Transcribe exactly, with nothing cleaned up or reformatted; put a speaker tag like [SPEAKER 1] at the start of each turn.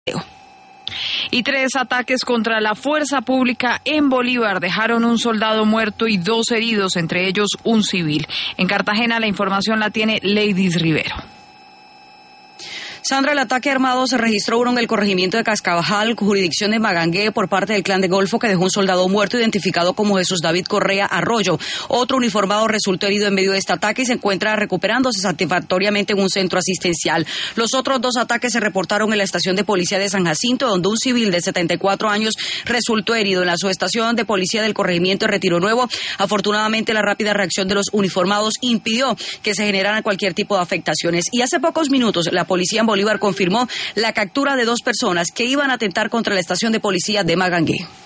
[SPEAKER 1] Y tres ataques contra la fuerza pública en Bolívar dejaron un soldado muerto y dos heridos, entre ellos un civil. En Cartagena la información la tiene Ladies Rivero.
[SPEAKER 2] Sandra, el ataque armado se registró uno en el corregimiento de Cascabajal, jurisdicción de Magangué, por parte del clan de Golfo, que dejó un soldado muerto identificado como Jesús David Correa Arroyo. Otro uniformado resultó herido en medio de este ataque y se encuentra recuperándose satisfactoriamente en un centro asistencial. Los otros dos ataques se reportaron en la estación de policía de San Jacinto, donde un civil de setenta y cuatro años resultó herido. En la subestación de policía del corregimiento de Retiro Nuevo, afortunadamente la rápida reacción de los uniformados impidió que se generaran cualquier tipo de afectaciones. Y hace pocos minutos la policía en Bolívar confirmó la captura de dos personas que iban a atentar contra la estación de policía de Magangué.